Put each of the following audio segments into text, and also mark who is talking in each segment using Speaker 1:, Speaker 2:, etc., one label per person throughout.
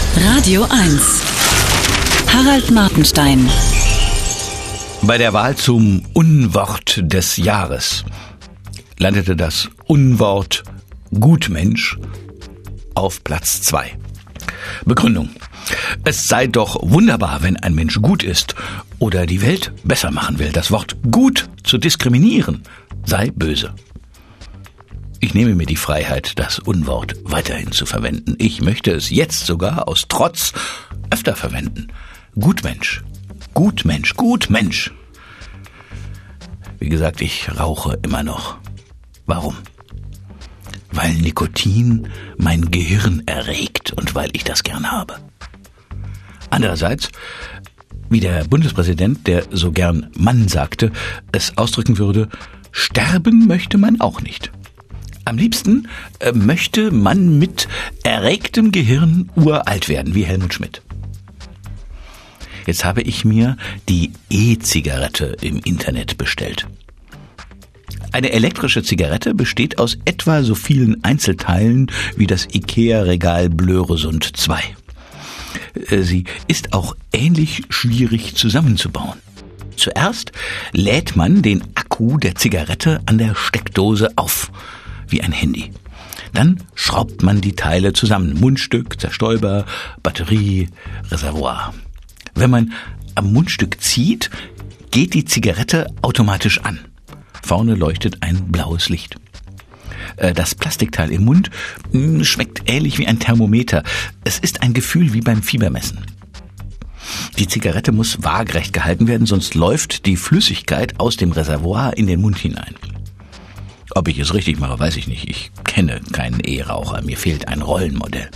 Speaker 1: Radio 1. Harald Martenstein.
Speaker 2: Bei der Wahl zum Unwort des Jahres landete das Unwort Gutmensch auf Platz 2. Begründung: Es sei doch wunderbar, wenn ein Mensch gut ist oder die Welt besser machen will. Das Wort gut zu diskriminieren sei böse. Ich nehme mir die Freiheit, das Unwort weiterhin zu verwenden. Ich möchte es jetzt sogar aus Trotz öfter verwenden. Gutmensch, Gutmensch, Gutmensch. Wie gesagt, ich rauche immer noch. Warum? Weil Nikotin mein Gehirn erregt und weil ich das gern habe. Andererseits, wie der Bundespräsident, der so gern Mann sagte, es ausdrücken würde, sterben möchte man auch nicht. Am liebsten möchte man mit erregtem Gehirn uralt werden, wie Helmut Schmidt. Jetzt habe ich mir die E-Zigarette im Internet bestellt. Eine elektrische Zigarette besteht aus etwa so vielen Einzelteilen wie das IKEA-Regal Blöresund 2. Sie ist auch ähnlich schwierig zusammenzubauen. Zuerst lädt man den Akku der Zigarette an der Steckdose auf, wie ein Handy. Dann schraubt man die Teile zusammen. Mundstück, Zerstäuber, Batterie, Reservoir. Wenn man am Mundstück zieht, geht die Zigarette automatisch an. Vorne leuchtet ein blaues Licht. Das Plastikteil im Mund schmeckt ähnlich wie ein Thermometer. Es ist ein Gefühl wie beim Fiebermessen. Die Zigarette muss waagerecht gehalten werden, sonst läuft die Flüssigkeit aus dem Reservoir in den Mund hinein. Ob ich es richtig mache, weiß ich nicht. Ich kenne keinen E-Raucher. Mir fehlt ein Rollenmodell.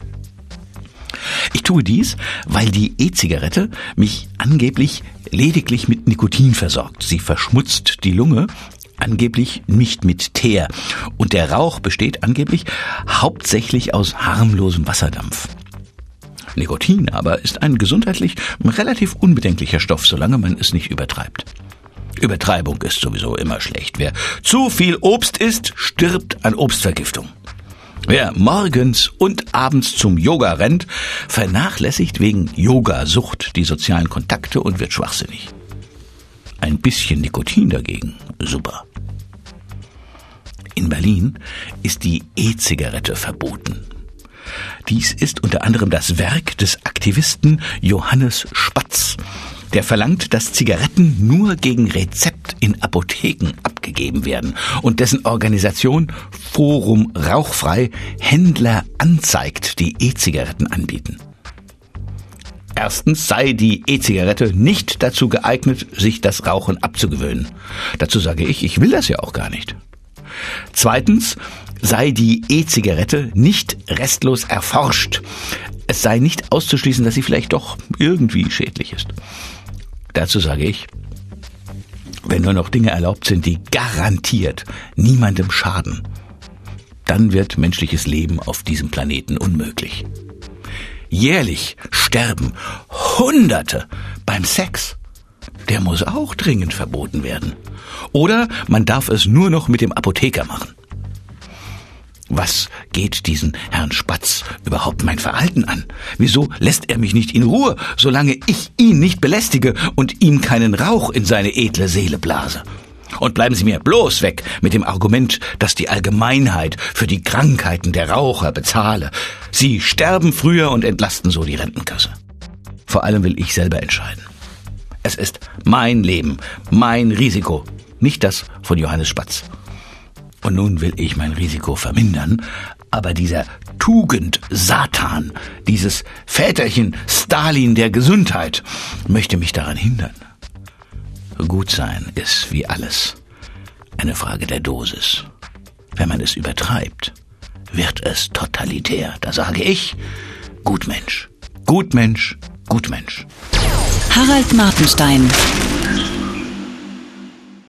Speaker 2: Ich tue dies, weil die E-Zigarette mich angeblich lediglich mit Nikotin versorgt. Sie verschmutzt die Lunge, angeblich nicht mit Teer. Und der Rauch besteht angeblich hauptsächlich aus harmlosem Wasserdampf. Nikotin aber ist ein gesundheitlich relativ unbedenklicher Stoff, solange man es nicht übertreibt. Übertreibung ist sowieso immer schlecht. Wer zu viel Obst isst, stirbt an Obstvergiftung. Wer morgens und abends zum Yoga rennt, vernachlässigt wegen Yogasucht die sozialen Kontakte und wird schwachsinnig. Ein bisschen Nikotin dagegen, super. In Berlin ist die E-Zigarette verboten. Dies ist unter anderem das Werk des Aktivisten Johannes Spatz. Der verlangt, dass Zigaretten nur gegen Rezept in Apotheken abgegeben werden und dessen Organisation Forum Rauchfrei Händler anzeigt, die E-Zigaretten anbieten. Erstens sei die E-Zigarette nicht dazu geeignet, sich das Rauchen abzugewöhnen. Dazu sage ich will das ja auch gar nicht. Zweitens sei die E-Zigarette nicht restlos erforscht. Es sei nicht auszuschließen, dass sie vielleicht doch irgendwie schädlich ist. Dazu sage ich, wenn nur noch Dinge erlaubt sind, die garantiert niemandem schaden, dann wird menschliches Leben auf diesem Planeten unmöglich. Jährlich sterben Hunderte beim Sex. Der muss auch dringend verboten werden. Oder man darf es nur noch mit dem Apotheker machen. Was geht diesen Herrn Spatz überhaupt mein Verhalten an? Wieso lässt er mich nicht in Ruhe, solange ich ihn nicht belästige und ihm keinen Rauch in seine edle Seele blase? Und bleiben Sie mir bloß weg mit dem Argument, dass die Allgemeinheit für die Krankheiten der Raucher bezahle. Sie sterben früher und entlasten so die Rentenkasse. Vor allem will ich selber entscheiden. Es ist mein Leben, mein Risiko, nicht das von Johannes Spatz. Und nun will ich mein Risiko vermindern, aber dieser Tugend-Satan, dieses Väterchen Stalin der Gesundheit, möchte mich daran hindern. Gut sein ist wie alles eine Frage der Dosis. Wenn man es übertreibt, wird es totalitär. Da sage ich, Gutmensch, Gutmensch, Gutmensch.
Speaker 1: Harald Martenstein.